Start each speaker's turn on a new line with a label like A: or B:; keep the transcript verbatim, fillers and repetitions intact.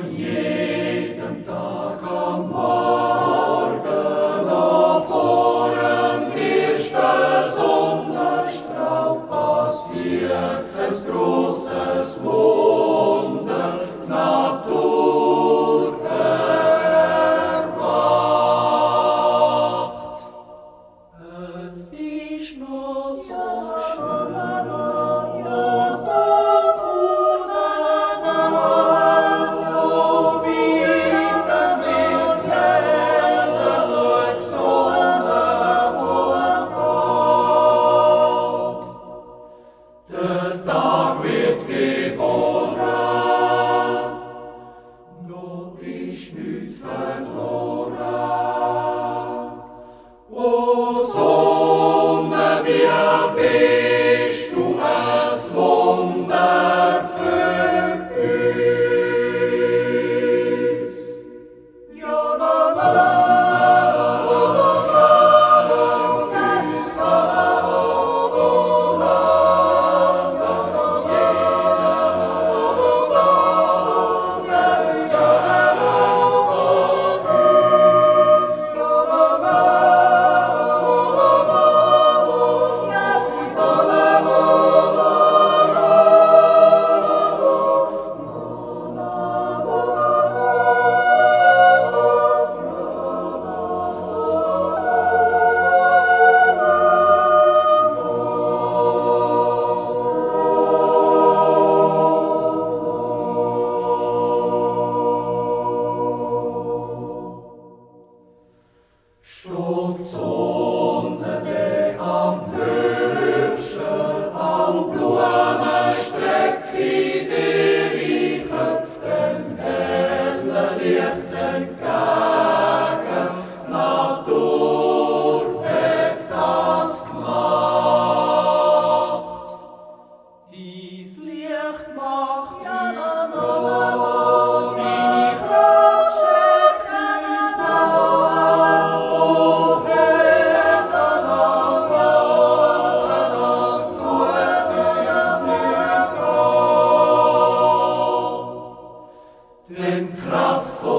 A: jedem Tag am Morgen noch vor dem ersten Sonnenstrahl passiert ein großes Wunder, die Natur erwacht. Es ist noch so schön, es doch ohne Nacht, wo wir dem ins Helle schaut, Sonne und Gott. Der Tag wird geboren, noch ist nicht verloren. O Sonne, wie bist du ein Wunder für uns. Ja, la, la, la, la, uns Vater, so lang, es gab auf uns. Ja, la, la, Steht Sonne, die am höchsten, auch Blumenstrecke, die köpft dem hellen Licht entgegen. Die Natur hat das gemacht. Dies Licht macht uns froh, deine Kraft stärkt uns noch. Denn Kraft